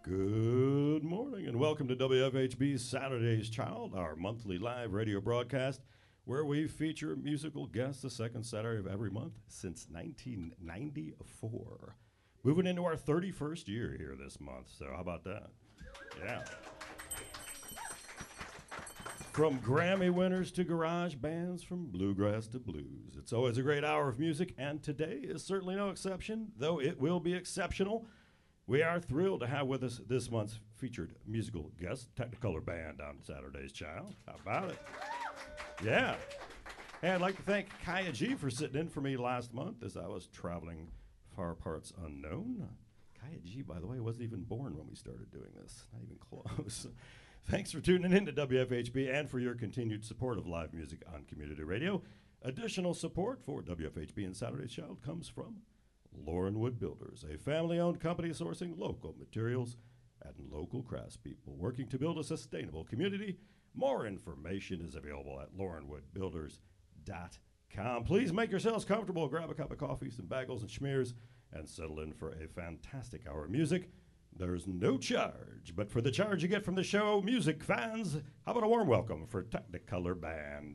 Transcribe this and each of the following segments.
Good morning and welcome to WFHB's Saturday's Child, our monthly live radio broadcast where we feature musical guests the second Saturday of every month since 1994. Moving into our 31st year here this month, so how about that? Yeah. From Grammy winners to garage bands, from bluegrass to blues. It's always a great hour of music, and today is certainly no exception, though it will be exceptional. We are thrilled to have with us this month's featured musical guest, Technicolor Band on Saturday's Child. How about it? Yeah. And I'd like to thank Kaya G for sitting in for me last month as I was traveling far parts unknown. Kaya G, by the way, wasn't even born when we started doing this. Not even close. Thanks for tuning in to WFHB and for your continued support of live music on community radio. Additional support for WFHB and Saturday's Child comes from Laurenwood Builders, a family-owned company sourcing local materials and local craftspeople working to build a sustainable community. More information is available at laurenwoodbuilders.com. Please make yourselves comfortable, grab a cup of coffee, some bagels and schmears, and settle in for a fantastic hour of music. There's no charge, but for the charge you get from the show, music fans, how about a warm welcome for Technicolor Band?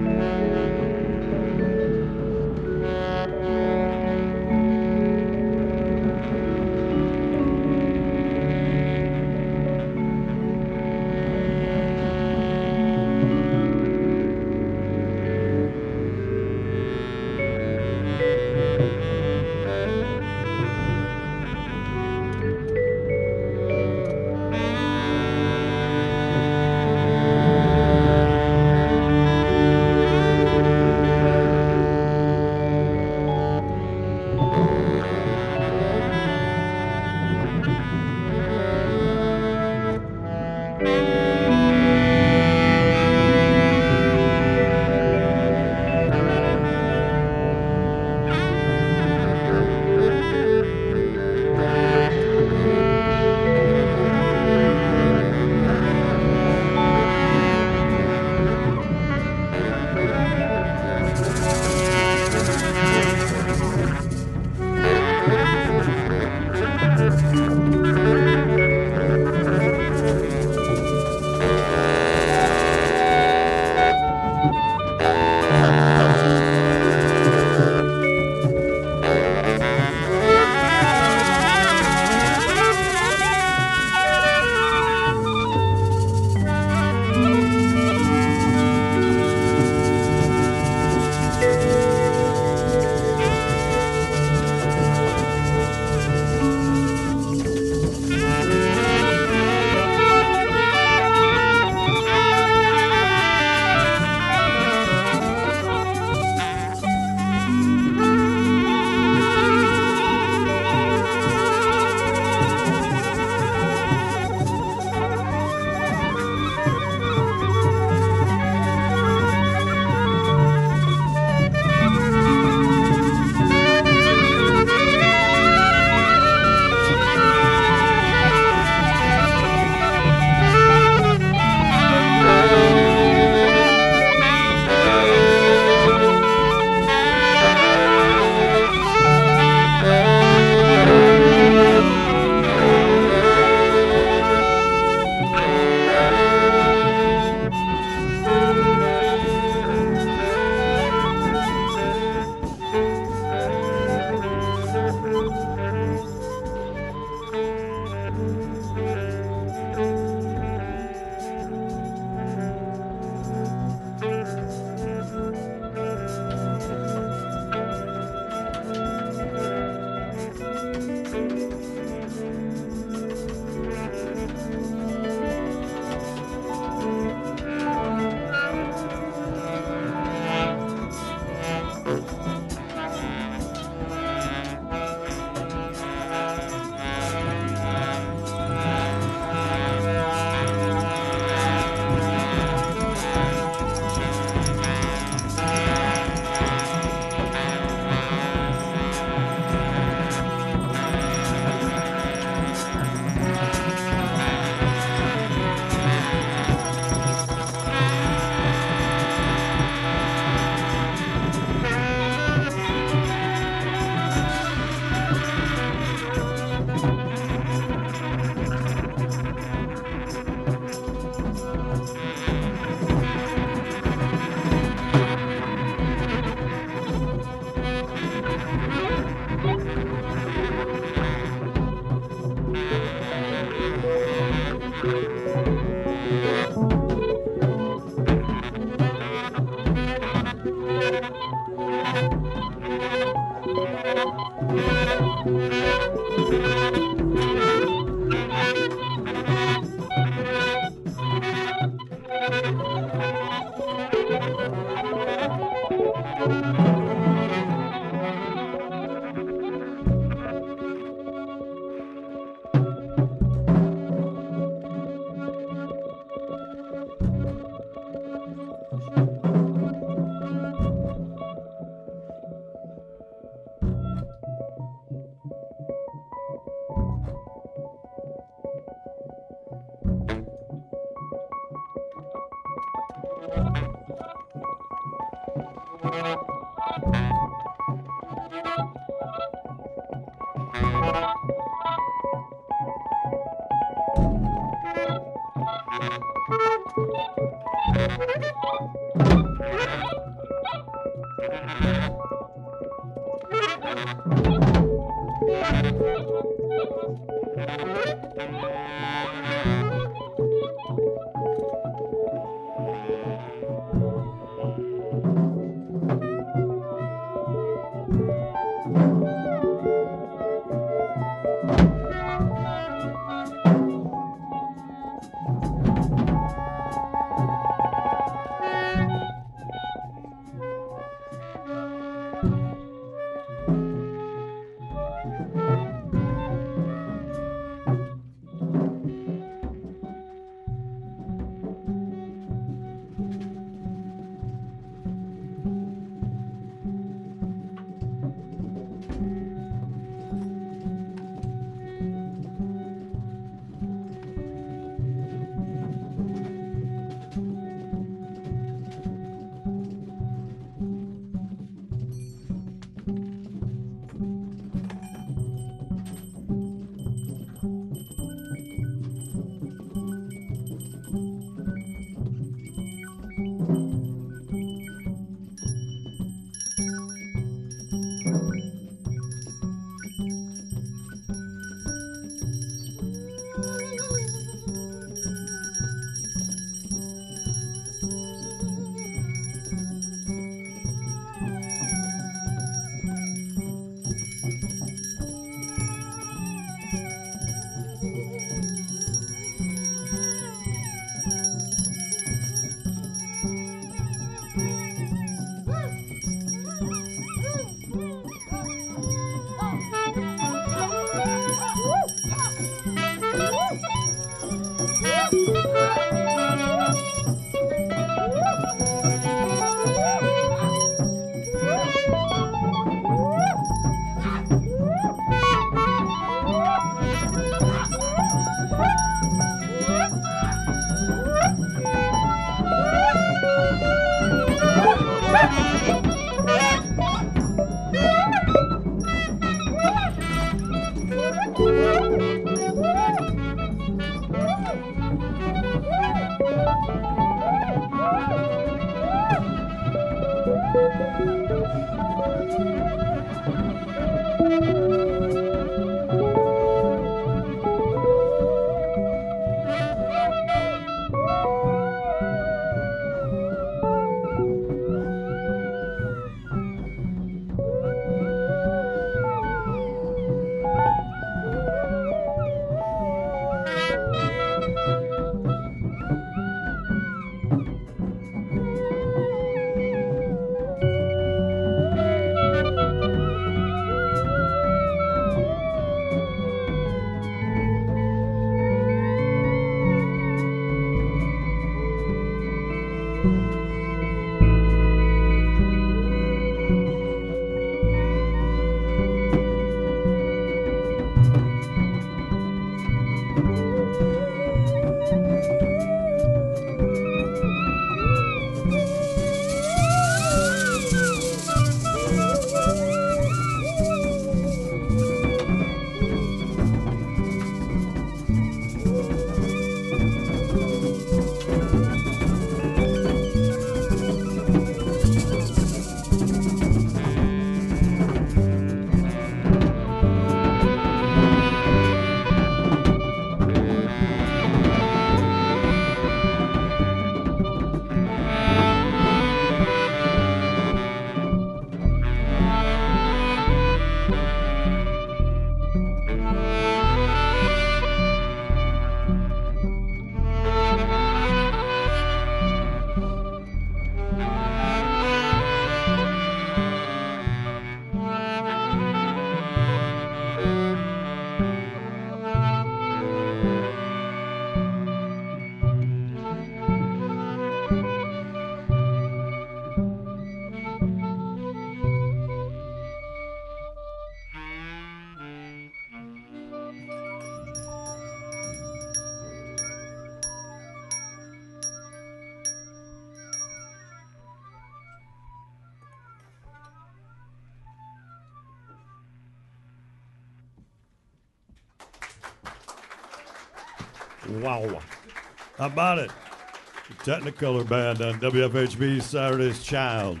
Wow. How about it? The Technicolor Band on WFHB Saturday's Child.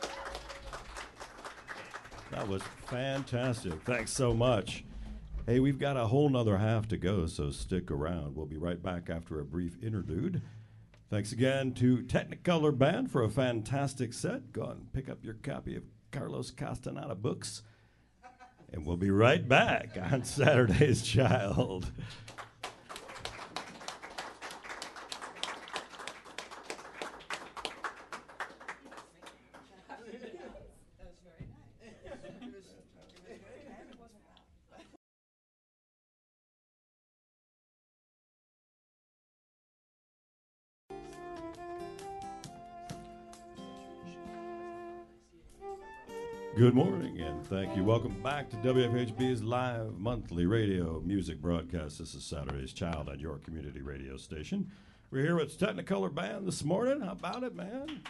That was fantastic. Thanks so much. Hey, we've got a whole nother half to go, so stick around. We'll be right back after a brief interlude. Thanks again to Technicolor Band for a fantastic set. Go and pick up your copy of Carlos Castaneda books. And we'll be right back on Saturday's Child. Good morning and thank you. Welcome back to WFHB's live monthly radio music broadcast. This is Saturday's Child on your community radio station. We're here with Technicolor Band this morning. How about it, man?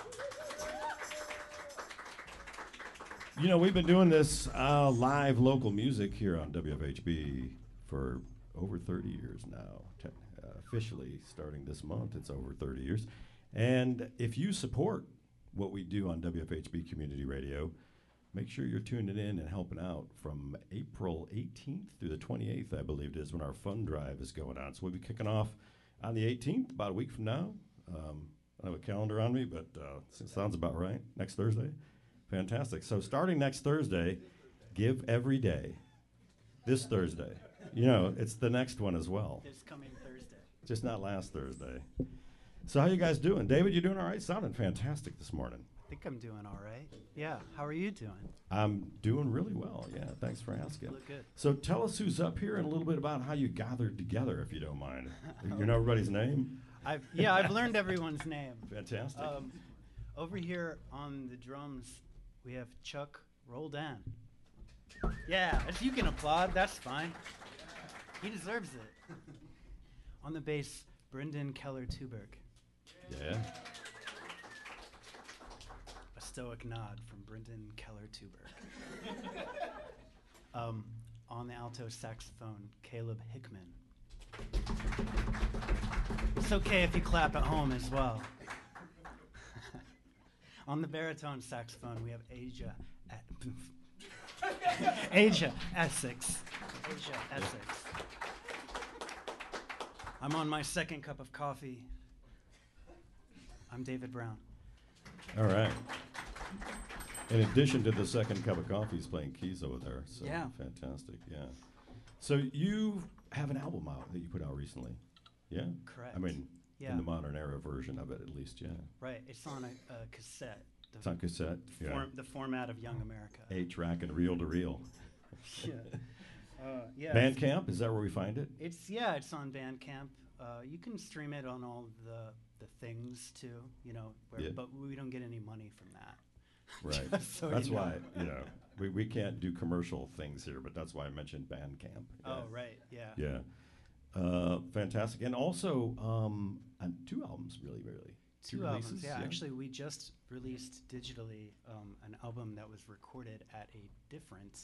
You know, we've been doing this live local music here on WFHB for over 30 years now. Officially starting this month, it's over 30 years. And if you support what we do on WFHB Community Radio, make sure you're tuning in and helping out from April 18th through the 28th, I believe it is, when our fund drive is going on. So we'll be kicking off on the 18th, about a week from now. I don't have a calendar on me, but it sounds about right. Next Thursday. Fantastic. So starting next Thursday, Give Every Day. This Thursday. You know, it's the next one as well. This coming Thursday. Just not last Thursday. So how you guys doing? David, you doing all right? Sounding fantastic this morning. I think I'm doing all right. Yeah. How are you doing? I'm doing really well. Yeah, thanks for asking. You look good. So tell us who's up here and a little bit about how you gathered together, if you don't mind. You know everybody's name? I've learned everyone's name. Fantastic. Over here on the drums, we have Chuck Roldan. Yeah, if you can applaud, that's fine. He deserves it. On the bass, Brendan Keller-Tuberg. Yeah. A stoic nod from Brendan Keller-Tuberg. On the alto saxophone, Caleb Hickman. It's okay if you clap at home as well. On the baritone saxophone, we have Asia Essex. Asia Essex. I'm on my second cup of coffee. I'm David Brown. All right. In addition to the second cup of coffee, he's playing keys over there. So Yeah. Fantastic. Yeah. So you have an album out that you put out recently. Yeah? Correct. I mean, Yeah. in the modern era version of it, at least, yeah. Right, it's on a cassette. It's on cassette. Yeah. The format of Young America. 8-track and reel to reel. Yeah. Yeah. Bandcamp, is that where we find it? It's on Bandcamp. You can stream it on all the things too, you know, but we don't get any money from that. Right. So That's you know. why, you know, we can't do commercial things here, but that's why I mentioned Bandcamp. Oh, right, yeah. Yeah. Fantastic. And also, on 2 albums, really. Two releases, albums, yeah. Actually, we just released digitally an album that was recorded at a different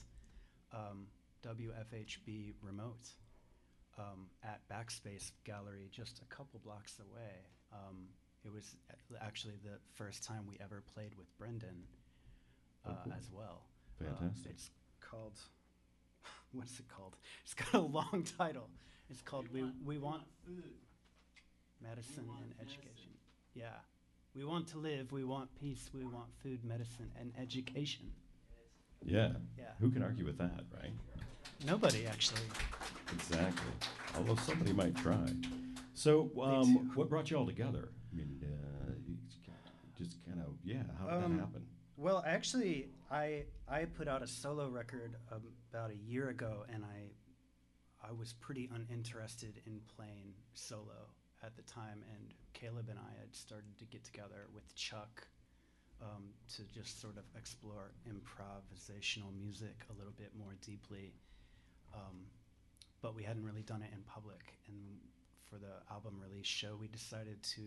WFHB remote at Backspace Gallery just a couple blocks away. It was actually the first time we ever played with Brendan cool. as well. Fantastic. It's called, what's it called? It's got a long title. It's called We Want Food, Medicine, and Education. Yeah. We want to live, we want peace, we want food, medicine, and education. Yeah. Yeah. Who can argue with that, right? Nobody, actually. Exactly. Although somebody might try. So, what brought you all together? I mean, you just kind of, how did that happen? Well, actually, I put out a solo record about a year ago, and I was pretty uninterested in playing solo at the time, and Caleb and I had started to get together with Chuck to just sort of explore improvisational music a little bit more deeply, but we hadn't really done it in public. And for the album release show, we decided to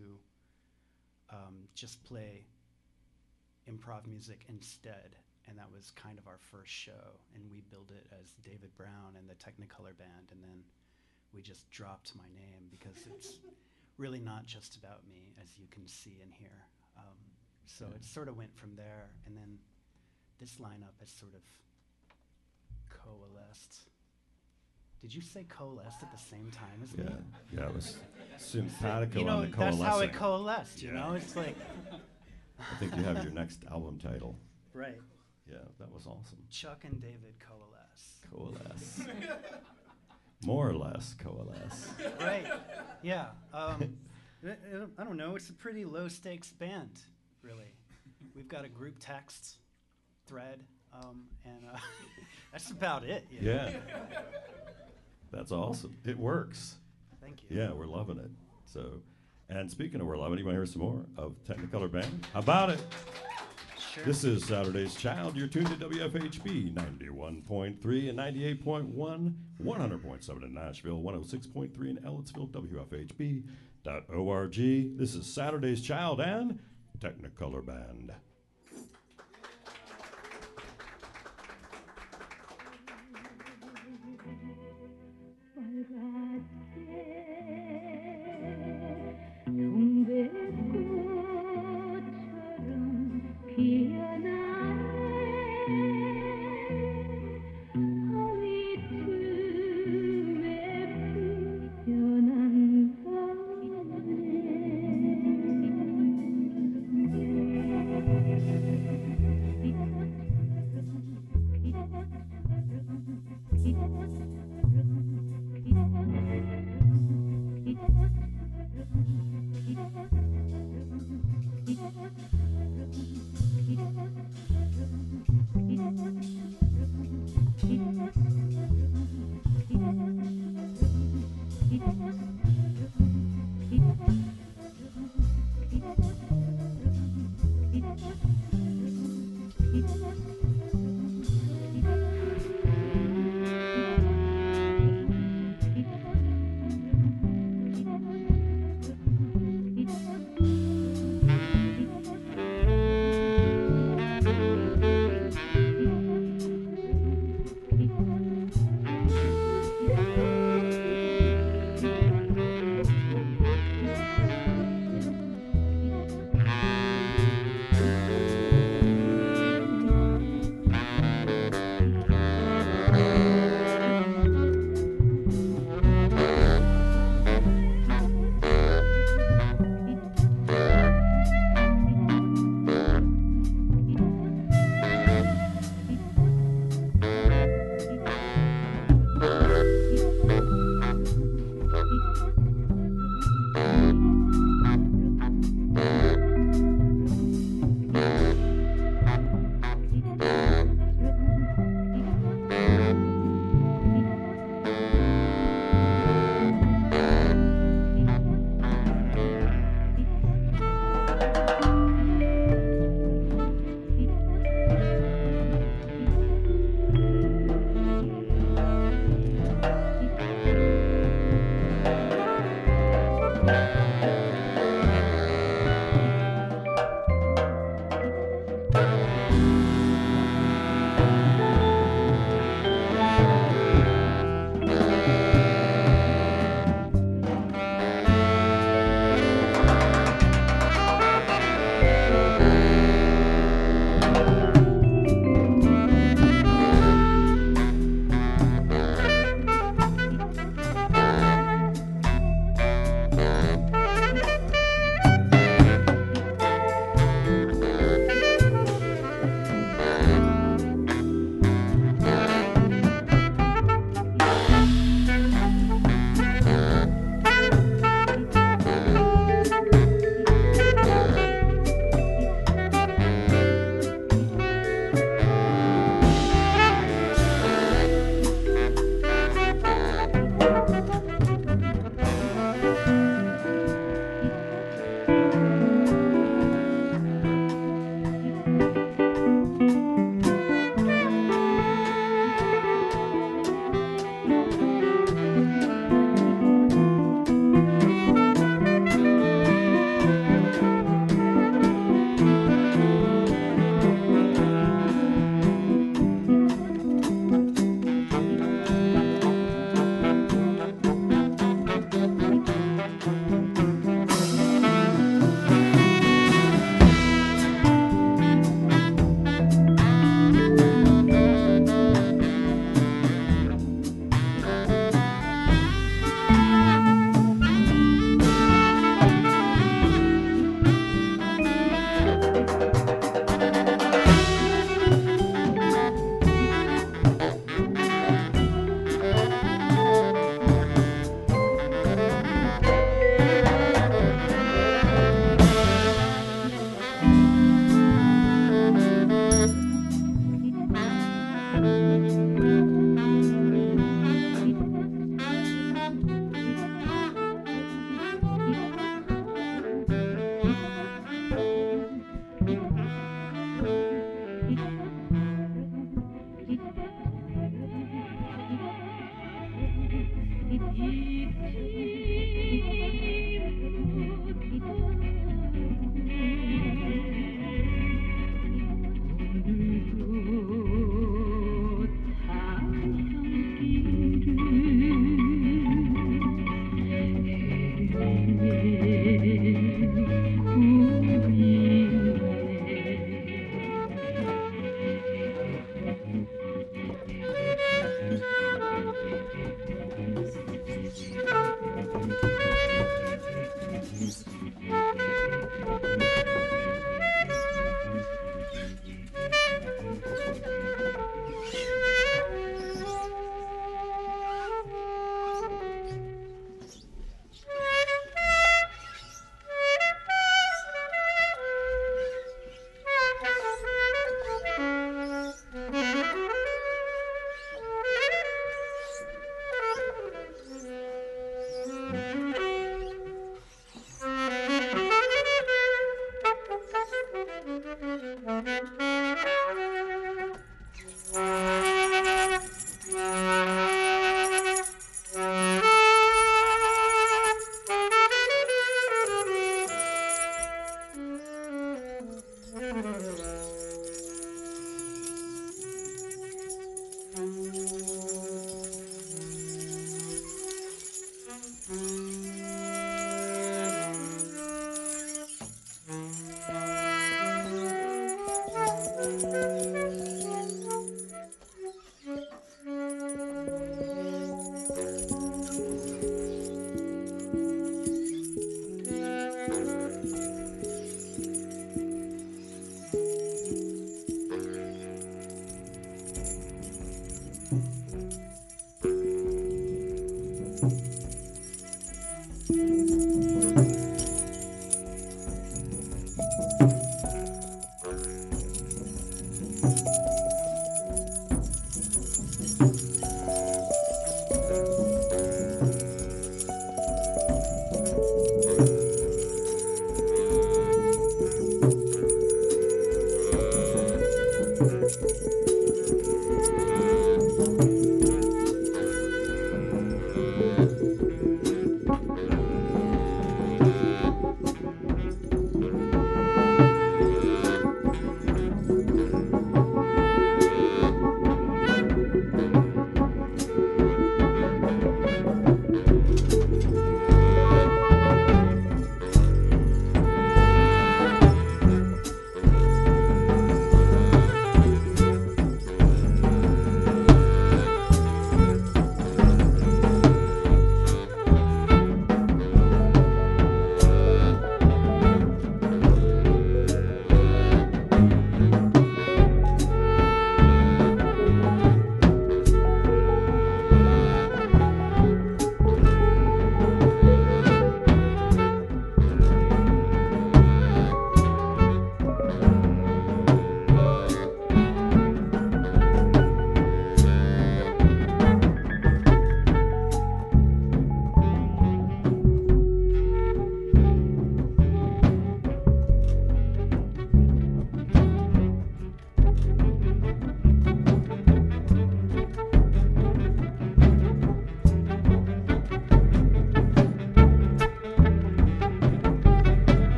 just play improv music instead, and that was kind of our first show, and we billed it as David Brown and the Technicolor Band, and then we just dropped my name because it's really not just about me, as you can see and hear. So it sort of went from there, and then this lineup has sort of coalesced. Did you say coalesced at the same time as me? Yeah, it was simpatico You know, on the coalescing. that's how it coalesced, you Yeah. know? It's like, I think you have your next album title. right. Yeah, that was awesome. Chuck and David coalesce. Coalesce. More or less coalesce. Right, yeah. I don't know, it's a pretty low-stakes band, really. We've got a group text thread, and that's about it. You know? Yeah. That's awesome. It works. Thank you. Yeah, we're loving it. So, and speaking of we're loving it, you want to hear some more of Technicolor Band? How about it? Sure. This is Saturday's Child. You're tuned to WFHB 91.3 and 98.1, 100.7 in Nashville, 106.3 in Ellettsville, WFHB.org. This is Saturday's Child and Technicolor Band.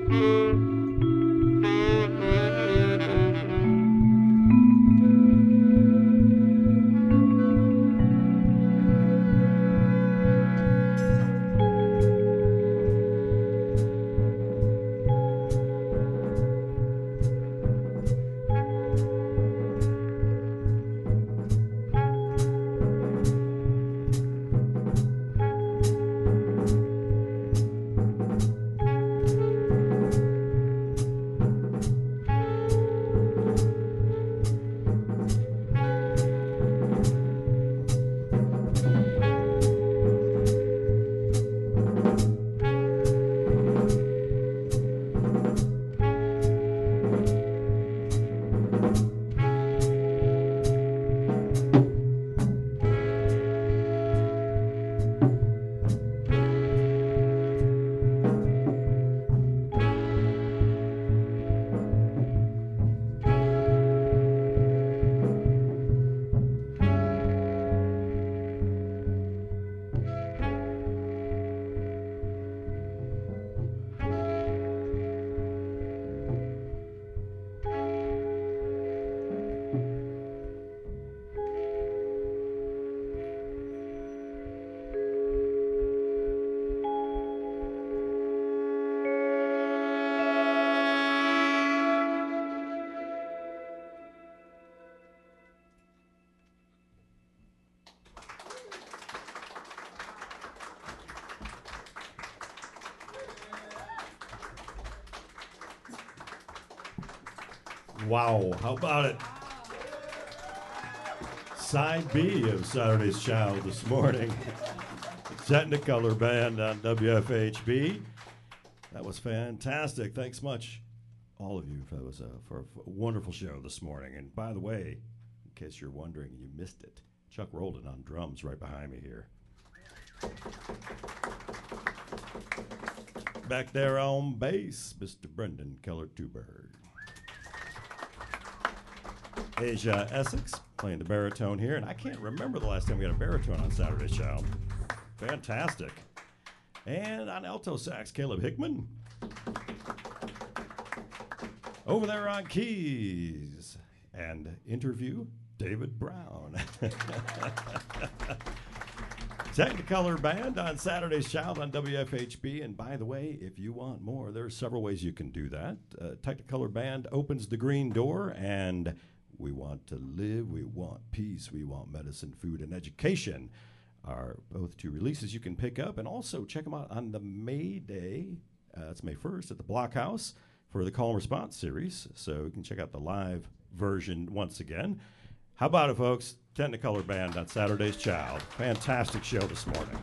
Wow, how about it? Side B of Saturday's Child this morning. Technicolor Band on WFHB. That was fantastic. Thanks much, all of you, for a wonderful show this morning. And by the way, in case you're wondering, you missed it, Chuck Roldan on drums right behind me here. Back there on bass, Mr. Brendan Keller-Tuberg. Asia Essex playing the baritone here, and I can't remember the last time we had a baritone on Saturday's Child. Fantastic. And on alto sax, Caleb Hickman. Over there on keys and interview, David Brown. Technicolor Band on Saturday's Child on WFHB. And by the way, if you want more, there are several ways you can do that. Technicolor Band opens the green door, and we want to live, we want peace, we want medicine, food, and education are both two releases you can pick up. And also check them out on the May Day, it's May 1st, at the Blockhouse for the Call and Response series. So you can check out the live version once again. How about it, folks? Technicolor Band on Saturday's Child. Fantastic show this morning.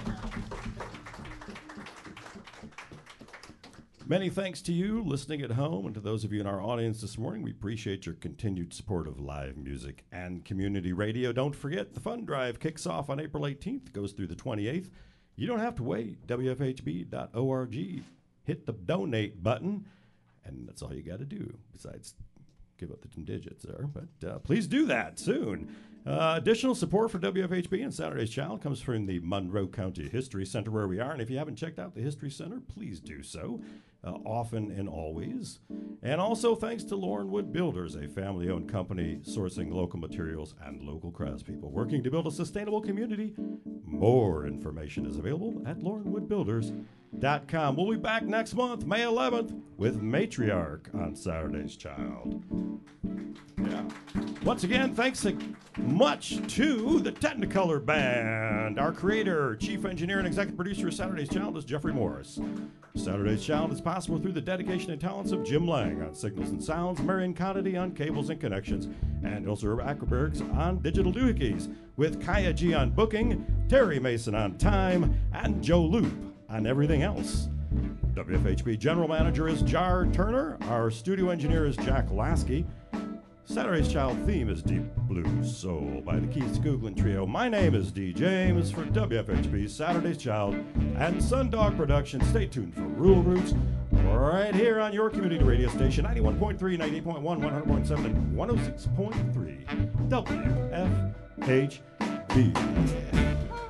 Many thanks to you listening at home and to those of you in our audience this morning. We appreciate your continued support of live music and community radio. Don't forget, the fund drive kicks off on April 18th, goes through the 28th. You don't have to wait. WFHB.org. Hit the donate button, and that's all you got to do, besides give up the 2 digits there. But please do that soon. Additional support for WFHB and Saturday's Child comes from the Monroe County History Center, where we are. And if you haven't checked out the History Center, please do so, often and always. And also thanks to Laurenwood Builders, a family-owned company sourcing local materials and local craftspeople, working to build a sustainable community. More information is available at laurenwoodbuilders.com. We'll be back next month, May 11th, with Matriarch on Saturday's Child. Yeah. Once again, thanks much to the Technicolor Band. Our creator, chief engineer, and executive producer of Saturday's Child is Jeffrey Morris. Saturday's Child is possible through the dedication and talents of Jim Lang on Signals and Sounds, Marion Connedy on Cables and Connections, and Ilse Ackerbergs on Digital Doohickeys, with Kaya G on Booking, Terry Mason on Time, and Joe Loop on everything else. WFHB General Manager is Jar Turner. Our studio engineer is Jack Lasky. Saturday's Child theme is Deep Blue Soul by the Keith Skoglund Trio. My name is D. James for WFHB's Saturday's Child and Sundog Productions. Stay tuned for Rural Roots right here on your community radio station, 91.3, 98.1, 100.7, and 106.3 WFHB.